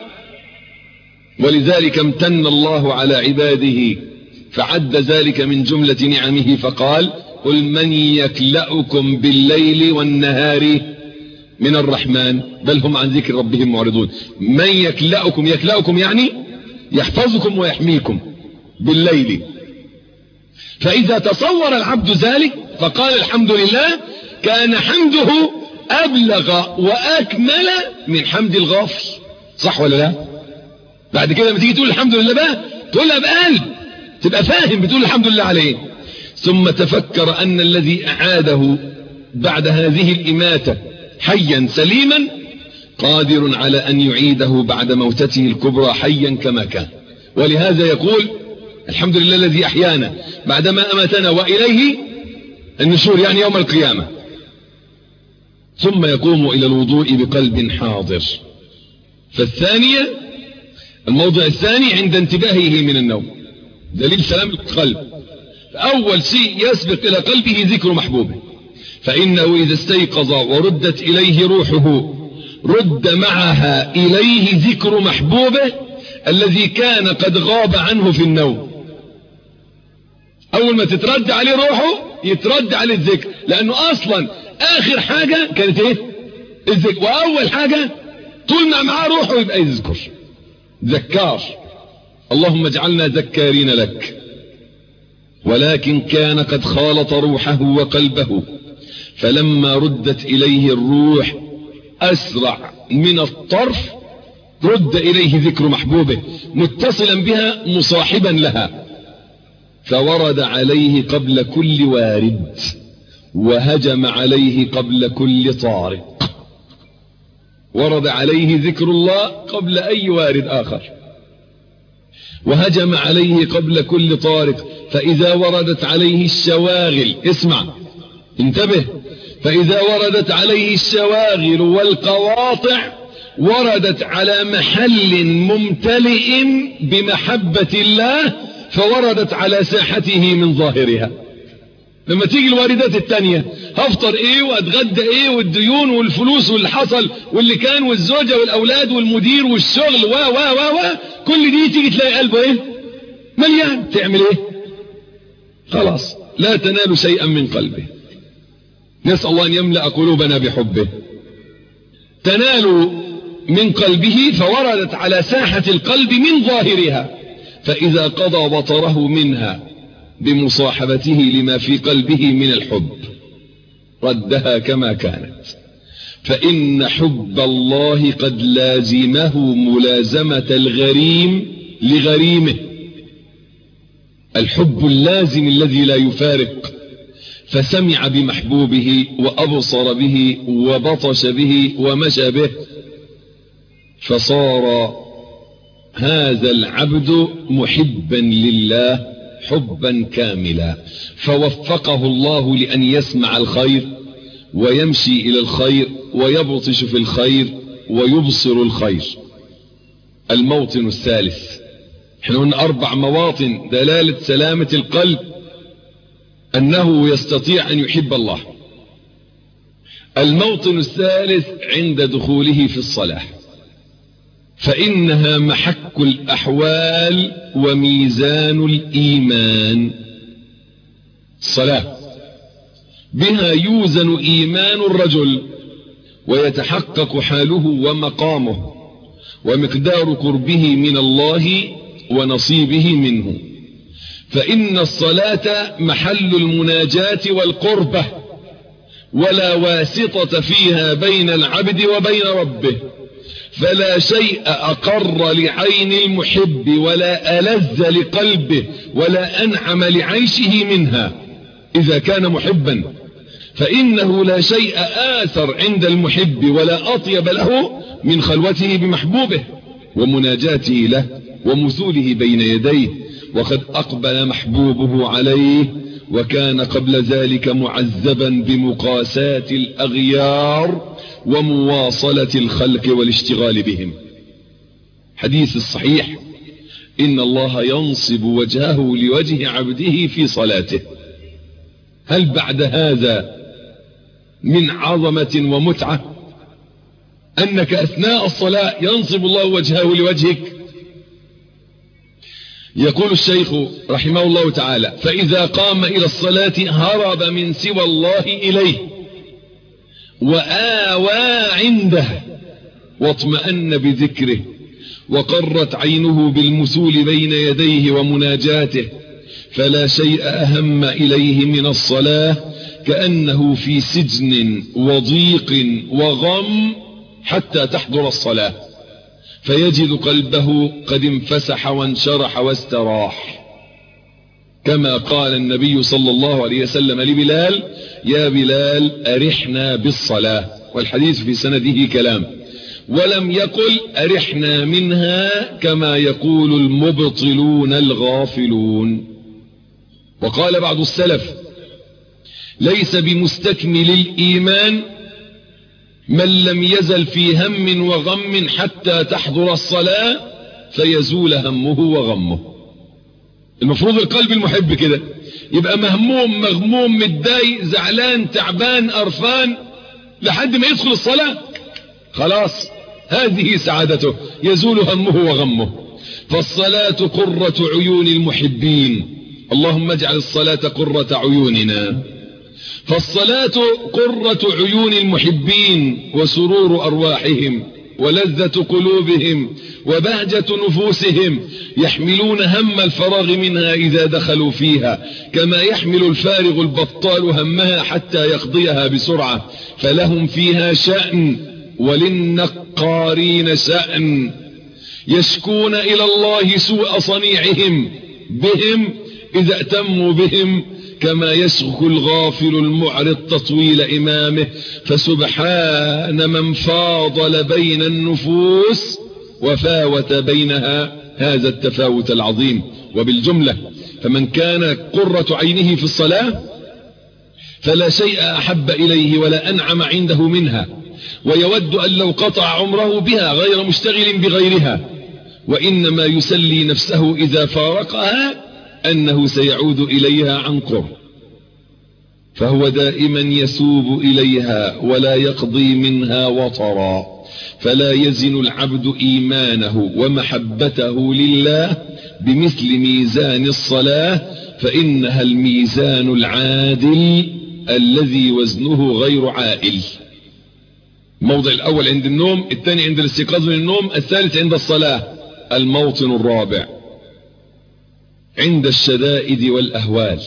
ولذلك امتن الله على عباده فعد ذلك من جملة نعمه فقال: قل من يكلأكم بالليل والنهار من الرحمن بل هم عن ذكر ربهم معرضون. من يكلأكم، يكلأكم يعني يحفظكم ويحميكم بالليل. فإذا تصور العبد ذلك فقال الحمد لله، كان حمده أبلغ وأكمل من حمد الغافل. صح ولا لا؟ بعد كده لما تيجي تقول الحمد لله بقى تقولها بقلب، تبقى فاهم بتقول الحمد لله عليه. ثم تفكر أن الذي أعاده بعد هذه الإماتة حيا سليما قادر على أن يعيده بعد موتته الكبرى حيا كما كان. ولهذا يقول الحمد لله الذي أحيانا بعدما أماتنا وإليه النشور، يعني يوم القيامة. ثم يقوم إلى الوضوء بقلب حاضر. فالثانية، الموضع الثاني عند انتباهه من النوم، دليل سلام القلب. أول شيء يسبق إلى قلبه ذكر محبوبه، فإنه إذا استيقظ وردت إليه روحه رد معها إليه ذكر محبوبه الذي كان قد غاب عنه في النوم. أول ما تترد عليه روحه يترد عليه الذكر، لأنه أصلا آخر حاجة كانت إيه؟ الذكر. وأول حاجة طول ما معاه روحه يبقى يذكر، ذكار. اللهم اجعلنا ذكارين لك. ولكن كان قد خالط روحه وقلبه، فلما ردت إليه الروح أسرع من الطرف رد إليه ذكر محبوبه متصلا بها مصاحبا لها. فورد عليه قبل كل وارد، وهجم عليه قبل كل طارق. ورد عليه ذكر الله قبل أي وارد آخر، وهجم عليه قبل كل طارق. فإذا وردت عليه الشواغل، اسمع انتبه، فإذا وردت عليه الشواغل والقواطع وردت على محل ممتلئ بمحبة الله، فوردت على ساحته من ظاهرها. لما تيجي الواردات التانية، هفطر ايه واتغدى ايه والديون والفلوس واللي حصل واللي كان والزوجة والاولاد والمدير والشغل كل دي تيجي تلاقي قلبه ايه؟ مليان. تعمل ايه؟ خلاص لا تنال شيئا من قلبه. نسأل الله ان يملأ قلوبنا بحبه. تنال من قلبه، فوردت على ساحة القلب من ظاهرها، فإذا قضى بطره منها بمصاحبته لما في قلبه من الحب ردها كما كانت. فإن حب الله قد لازمه ملازمة الغريم لغريمه، الحب اللازم الذي لا يفارق. فسمع بمحبوبه وأبصر به وبطش به ومشى به، فصار هذا العبد محبا لله حبا كاملا. فوفقه الله لأن يسمع الخير ويمشي إلى الخير ويبطش في الخير ويبصر الخير. الموطن الثالث، احنا قلنا 4 مواطن دلالة سلامة القلب أنه يستطيع أن يحب الله. الموطن الثالث عند دخوله في الصلاة، فإنها محك الأحوال وميزان الإيمان. الصلاة بها يوزن إيمان الرجل ويتحقق حاله ومقامه ومقدار قربه من الله ونصيبه منه. فإن الصلاة محل المناجاة والقربة، ولا واسطة فيها بين العبد وبين ربه. فلا شيء أقر لعين المحب ولا ألذ لقلبه ولا أنعم لعيشه منها إذا كان محبا. فإنه لا شيء آثر عند المحب ولا أطيب له من خلوته بمحبوبه ومناجاته له ومثوله بين يديه، وقد أقبل محبوبه عليه وكان قبل ذلك معذبا بمقاساة الأغيار ومواصلة الخلق والاشتغال بهم. حديث الصحيح: إن الله ينصب وجهه لوجه عبده في صلاته. هل بعد هذا من عظمة ومتعة أنك أثناء الصلاة ينصب الله وجهه لوجهك؟ يقول الشيخ رحمه الله تعالى: فإذا قام إلى الصلاة هرب من سوى الله إليه وآوى عنده واطمأن بذكره وقرت عينه بالمثول بين يديه ومناجاته. فلا شيء أهم إليه من الصلاة، كأنه في سجن وضيق وغم حتى تحضر الصلاة، فيجد قلبه قد انفسح وانشرح واستراح. كما قال النبي صلى الله عليه وسلم لبلال: يا بلال أرحنا بالصلاة، والحديث في سنده كلام. ولم يقل أرحنا منها كما يقول المبطلون الغافلون. وقال بعض السلف: ليس بمستكمل الإيمان من لم يزل في هم وغم حتى تحضر الصلاة فيزول همه وغمه. المفروض القلب المحب كده يبقى مهموم مغموم متضايق زعلان تعبان قرفان لحد ما يدخل الصلاة، خلاص هذه سعادته، يزول همه وغمه. فالصلاة قرة عيون المحبين، اللهم اجعل الصلاة قرة عيوننا. فالصلاة قرة عيون المحبين وسرور أرواحهم ولذة قلوبهم وبهجة نفوسهم، يحملون هم الفراغ منها إذا دخلوا فيها، كما يحمل الفارغ البطال همها حتى يقضيها بسرعة. فلهم فيها شأن وللنقارين شأن، يشكون إلى الله سوء صنيعهم بهم إذا اتموا بهم كما يشكو الغافل المعرض تطويل إمامه. فسبحان من فاضل بين النفوس وفاوت بينها هذا التفاوت العظيم. وبالجملة فمن كان قرة عينه في الصلاة فلا شيء أحب إليه ولا أنعم عنده منها، ويود أن لو قطع عمره بها غير مشتغل بغيرها، وإنما يسلي نفسه إذا فارقها أنه سيعود إليها عن قرب، فهو دائما يسوب إليها ولا يقضي منها وطرا. فلا يزن العبد إيمانه ومحبته لله بمثل ميزان الصلاة، فإنها الميزان العادل الذي وزنه غير عائل. الموضع الأول عند النوم، الثاني عند الاستيقاظ من النوم، الثالث عند الصلاة. الموطن الرابع عند الشدائد والأهوال،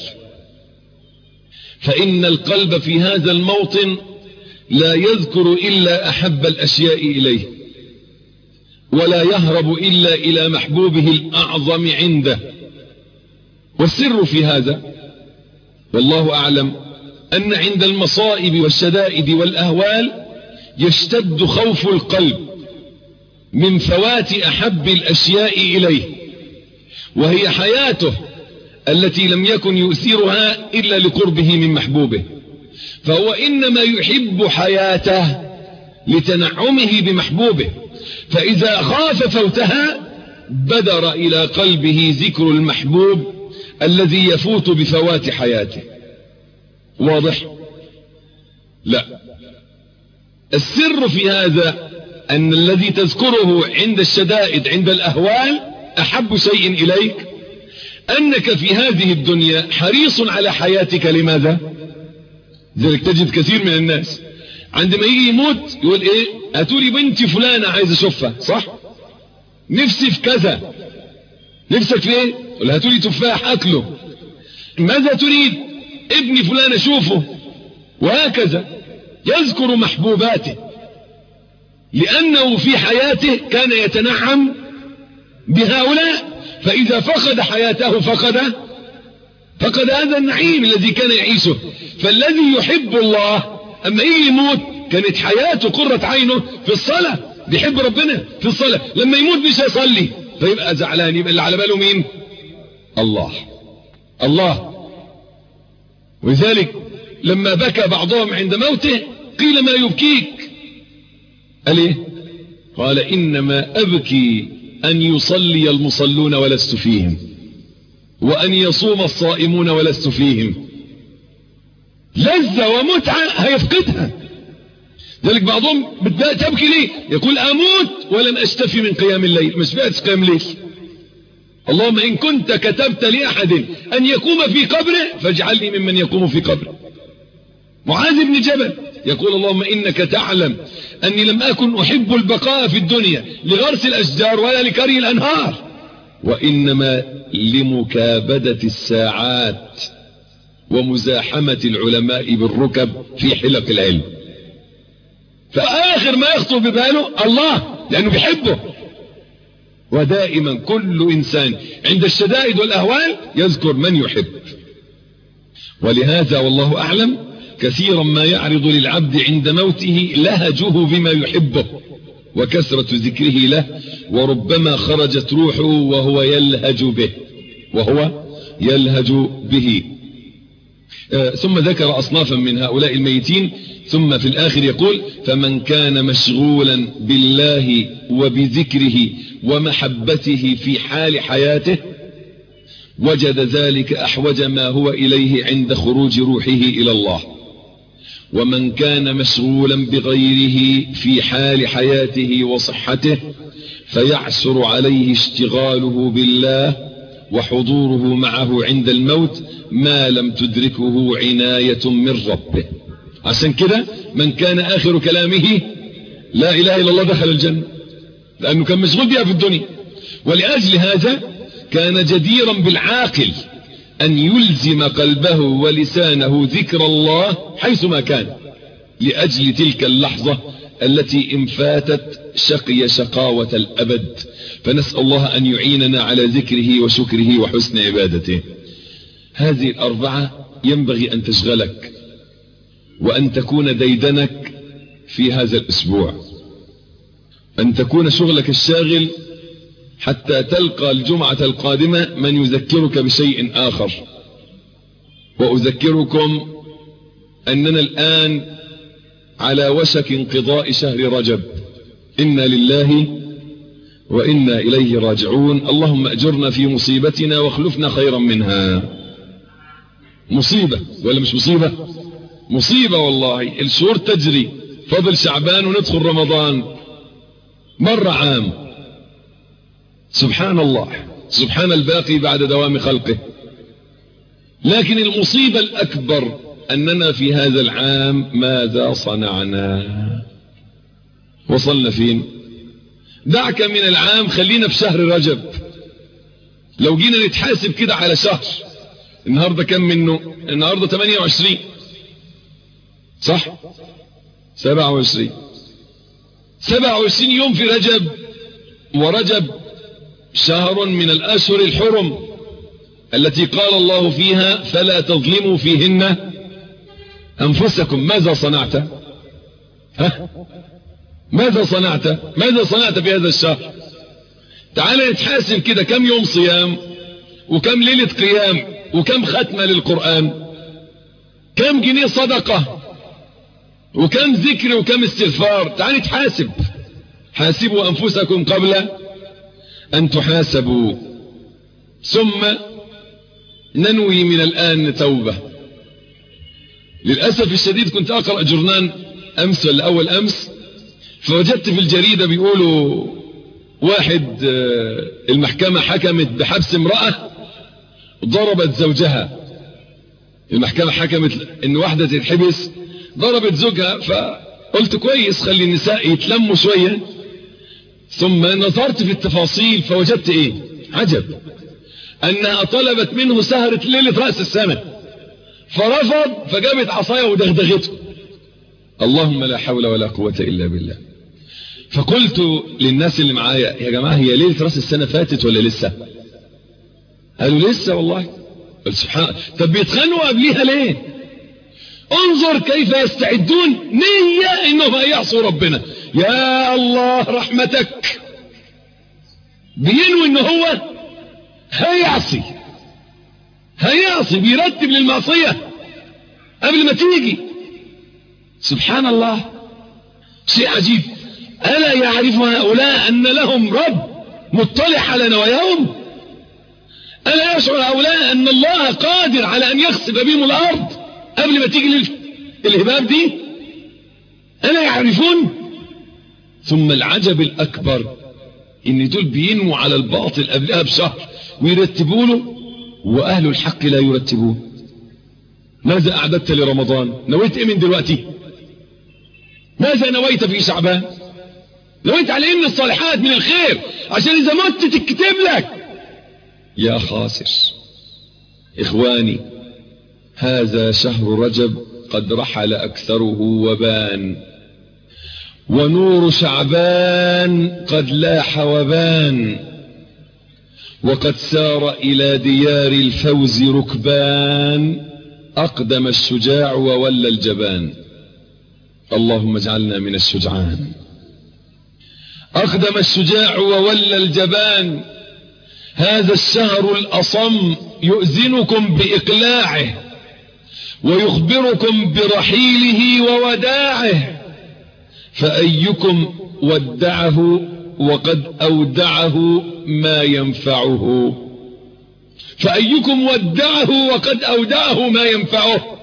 فإن القلب في هذا الموطن لا يذكر إلا أحب الأشياء إليه، ولا يهرب إلا إلى محبوبه الأعظم عنده. والسر في هذا والله أعلم أن عند المصائب والشدائد والأهوال يشتد خوف القلب من فوات أحب الأشياء إليه، وهي حياته التي لم يكن يؤثرها إلا لقربه من محبوبه، فهو إنما يحب حياته لتنعمه بمحبوبه، فإذا خاف فوتها بدر إلى قلبه ذكر المحبوب الذي يفوت بفوات حياته. واضح؟ لا، السر في هذا أن الذي تذكره عند الشدائد عند الأهوال أحب شيء إليك، أنك في هذه الدنيا حريص على حياتك. لماذا؟ ذلك تجد كثير من الناس عندما يجي يموت يقول ايه، هاتولي بنتي فلانة عايز اشوفها، صح؟ نفسي في كذا. نفسك في ايه؟ يقول هاتولي تفاح اكله. ماذا تريد؟ ابني فلان اشوفه. وهكذا يذكر محبوباته، لأنه في حياته كان يتنعم بهؤلاء، فإذا فقد حياته فقد هذا النعيم الذي كان يعيشه. فالذي يحب الله أما يجي يموت كانت حياته قرة عينه في الصلاة، بيحب ربنا في الصلاة، لما يموت مش هيصلي فيبقى زعلان، يبقى اللي على باله مين؟ الله. ولذلك لما بكى بعضهم عند موته قيل ما يبكيك؟ قال ايه؟ قال إنما أبكي أن يصلي المصلون ولست فيهم، وأن يصوم الصائمون ولست فيهم. لذة ومتعة هيفقدها. ذلك بعضهم تبكي ليه؟ يقول أموت ولم أشتفي من قيام الليل، مش بقتش قيام الليل. اللهم إن كنت كتبت لأحد أن يقوم في قبره فاجعلني ممن يقوم في قبره. معاذ بن جبل يقول اللهم إنك تعلم أني لم أكن أحب البقاء في الدنيا لغرس الأشجار ولا لكري الأنهار، وإنما لمكابدة الساعات ومزاحمة العلماء بالركب في حلق العلم. فآخر ما يخطر بباله الله، لأنه بيحبه. ودائما كل إنسان عند الشدائد والأهوال يذكر من يحب. ولهذا والله أعلم كثيرا ما يعرض للعبد عند موته لهجه بما يحبه وكثرة ذكره له، وربما خرجت روحه وهو يلهج به. ثم ذكر أصنافا من هؤلاء الميتين، ثم في الآخر يقول فمن كان مشغولا بالله وبذكره ومحبته في حال حياته وجد ذلك أحوج ما هو إليه عند خروج روحه إلى الله. ومن كان مشغولا بغيره في حال حياته وصحته فيعسر عليه اشتغاله بالله وحضوره معه عند الموت ما لم تدركه عناية من ربه. عشان كده من كان آخر كلامه لا إله إلا الله دخل الجنة، لأنه كان مشغول بها في الدنيا. ولأجل هذا كان جديرا بالعاقل أن يلزم قلبه ولسانه ذكر الله حيثما كان، لأجل تلك اللحظة التي إن فاتت شقي شقاوة الأبد. فنسأل الله أن يعيننا على ذكره وشكره وحسن عبادته. هذه الأربعة ينبغي أن تشغلك وأن تكون ديدنك في هذا الأسبوع، أن تكون شغلك الشاغل حتى تلقى الجمعة القادمة من يذكرك بشيء آخر. وأذكركم أننا الآن على وشك انقضاء شهر رجب. إنا لله وإنا إليه راجعون. اللهم أجرنا في مصيبتنا واخلفنا خيرا منها. مصيبة ولا مش مصيبة؟ مصيبة والله. الشهور تجري، فضل شعبان وندخل رمضان مر عام. سبحان الله، سبحان الباقي بعد دوام خلقه. لكن المصيبة الأكبر أننا في هذا العام ماذا صنعنا؟ وصلنا فين؟ دعك من العام، خلينا في شهر رجب. لو جينا نتحاسب كده على شهر، النهاردة كم منه؟ النهاردة 28 صح؟ 27 يوم في رجب. ورجب شهر من الأشهر الحرم التي قال الله فيها فلا تظلموا فيهن أنفسكم. ماذا صنعت؟ ماذا صنعت في هذا الشهر؟ تعال نتحاسب كده، كم يوم صيام، وكم ليلة قيام، وكم ختمة للقرآن، كم جنيه صدقة، وكم ذكر، وكم استغفار. تعال نتحاسب. حاسبوا أنفسكم قبل أن تحاسبوا. ثم ننوي من الآن توبة. للأسف الشديد كنت أقرأ جورنان أمس ولا أول أمس، فوجدت في الجريدة بيقولوا واحد المحكمة حكمت بحبس امرأة ضربت زوجها. المحكمة حكمت ان واحدة تتحبس ضربت زوجها. فقلت كويس، خلي النساء يتلموا شوية. ثم نظرت في التفاصيل فوجدت ايه عجب، انها طلبت منه سهرة ليلة رأس السنة، فرفض، فجابت عصاية ودغدغته. اللهم لا حول ولا قوة الا بالله. فقلت للناس اللي معايا يا جماعة، هي ليلة رأس السنة فاتت ولا لسه؟ قالوا لسه والله. قلت سبحان. طب بيتخانقوا قبليها ليه؟ انظر كيف يستعدون نية انهم هيعصوا ربنا. يا الله رحمتك، بينوي ان هو هيعصي، بيرتب للمعصية قبل ما تيجي. سبحان الله، شيء عجيب. ألا يعرف هؤلاء أن لهم رب مطلع على نواياهم؟ ألا يشعر هؤلاء أن الله قادر على أن يخسف بهم الأرض قبل ما تيجي الهباب دي؟ ألا يعرفون؟ ثم العجب الأكبر إن دول بينموا على الباطل قبلها بشهر ويرتبوا له، وأهل الحق لا يرتبون. ماذا أعددت لرمضان؟ نويت إيه من دلوقتي؟ ماذا نويت في شعبان؟ نويت على إن الصالحات من الخير عشان إذا مت تكتب لك. يا خاسر. إخواني، هذا شهر رجب قد رحل أكثره وبان، ونور شعبان قد لاح وبان، وقد سار إلى ديار الفوز ركبان، أقدم الشجاع وولى الجبان. اللهم اجعلنا من الشجعان. أقدم الشجاع وولى الجبان. هذا الشهر الأصم يؤذنكم بإقلاعه ويخبركم برحيله ووداعه. فأيكم ودعه وقد أودعه ما ينفعه؟ فأيكم ودعه وقد أودعه ما ينفعه؟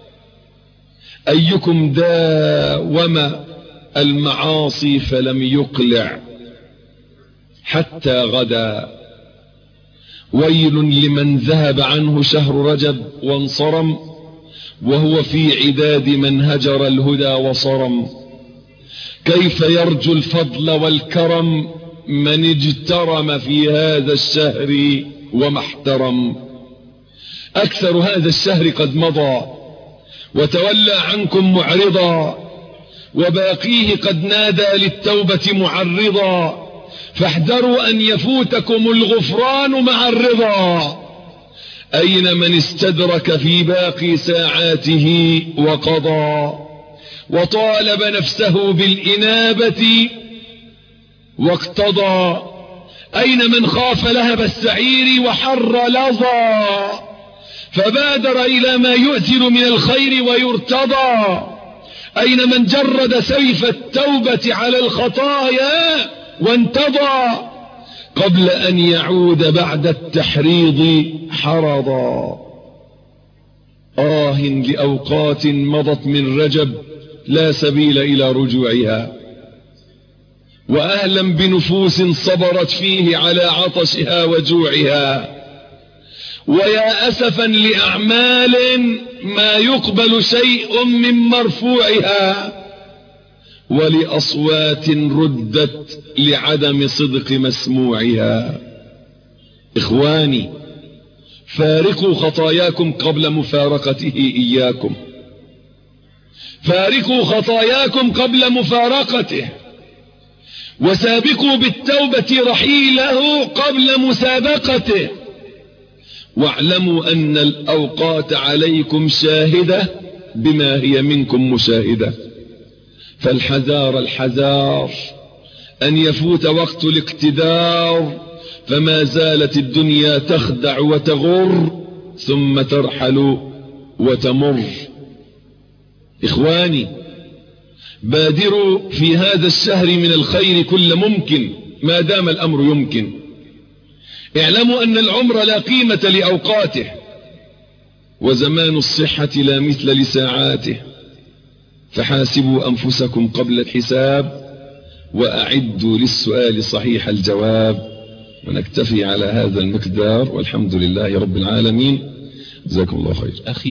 أيكم داوم المعاصي فلم يقلع حتى غدا؟ ويل لمن ذهب عنه شهر رجب وانصرم وهو في عداد من هجر الهدى وصرم. كيف يرجو الفضل والكرم من اجترم في هذا الشهر وما احترم؟ أكثر هذا الشهر قد مضى وتولى عنكم معرضا، وباقيه قد نادى للتوبة معرضا، فاحذروا أن يفوتكم الغفران مع الرضا. أين من استدرك في باقي ساعاته وقضى، وطالب نفسه بالإنابة واقتضى. أين من خاف لهب السعير وحر لظى، فبادر إلى ما يؤثر من الخير ويرتضى. أين من جرد سيف التوبة على الخطايا وانتضى، قبل أن يعود بعد التحريض حرضا. لأوقات مضت من رجب لا سبيل إلى رجوعها، وأهلا بنفوس صبرت فيه على عطشها وجوعها. ويا أسفا لأعمال ما يقبل شيء من مرفوعها، ولأصوات ردت لعدم صدق مسموعها. إخواني، فارقوا خطاياكم قبل مفارقته إياكم، فارقوا خطاياكم قبل مفارقته، وسابقوا بالتوبة رحيله قبل مسابقته. واعلموا أن الأوقات عليكم شاهدة بما هي منكم مشاهدة، فالحذار الحذار أن يفوت وقت الاقتدار، فما زالت الدنيا تخدع وتغر ثم ترحل وتمر. إخواني، بادروا في هذا الشهر من الخير كل ممكن ما دام الأمر يمكن. اعلموا أن العمر لا قيمة لأوقاته، وزمان الصحة لا مثل لساعاته، فحاسبوا أنفسكم قبل الحساب، وأعدوا للسؤال صحيح الجواب. ونكتفي على هذا المقدار، والحمد لله رب العالمين. جزاكم الله خير.